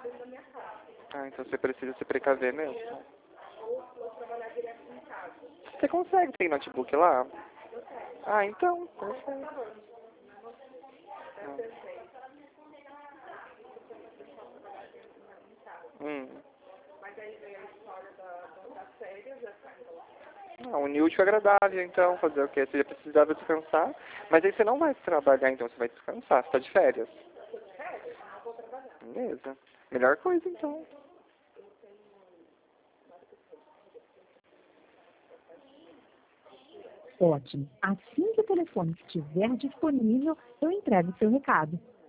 Ah, então você precisa se precaver mesmo. Ou trabalhar direto em casa. Você consegue, tem notebook lá? Ah, então, perfeito. Mas aí veio a história das férias, Unir útil e agradável, então, fazer o quê? Você já precisava descansar, mas aí você não vai trabalhar, então você vai descansar, você tá de férias. não vou trabalhar. Beleza. Melhor coisa, então. Ótimo. Assim que o telefone estiver disponível, eu entrego o seu recado.